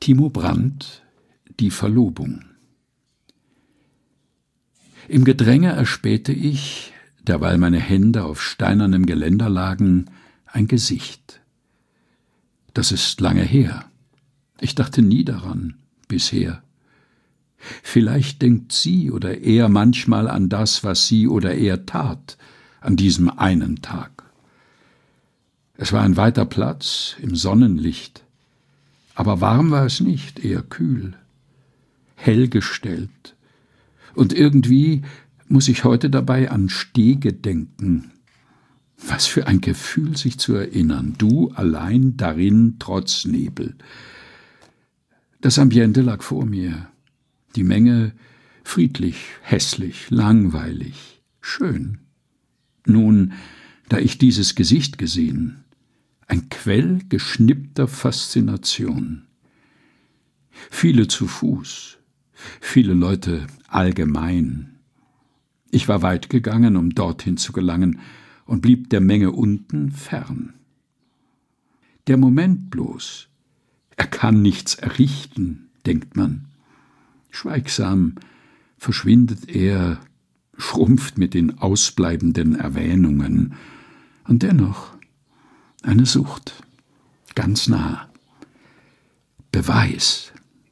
Timo Brandt, die Verlobung. Im Gedränge erspähte ich, derweil meine Hände auf steinernem Geländer lagen, ein Gesicht. Das ist lange her. Ich dachte nie daran, bisher. Vielleicht denkt sie oder er manchmal an das, was sie oder er tat, an diesem einen Tag. Es war ein weiter Platz im Sonnenlicht, aber warm war es nicht, eher kühl, hell gestellt. Und irgendwie muss ich heute dabei an Stege denken. Was für ein Gefühl, sich zu erinnern, du allein darin trotz Nebel. Das Ambiente lag vor mir, die Menge friedlich, hässlich, langweilig, schön. Nun, da ich dieses Gesicht gesehen, ein Quell geschnippter Faszination. Viele zu Fuß, viele Leute allgemein. Ich war weit gegangen, um dorthin zu gelangen, und blieb der Menge unten fern. Der Moment bloß, er kann nichts errichten, denkt man. Schweigsam verschwindet er, schrumpft mit den ausbleibenden Erwähnungen, und dennoch eine Sucht, ganz nah. Beweis.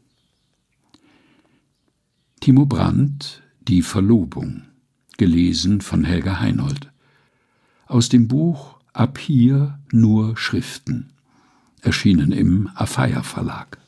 Timo Brandt, die Verlobung, gelesen von Helga Heinold. Aus dem Buch Ab hier nur Schriften, erschienen im Afeier Verlag.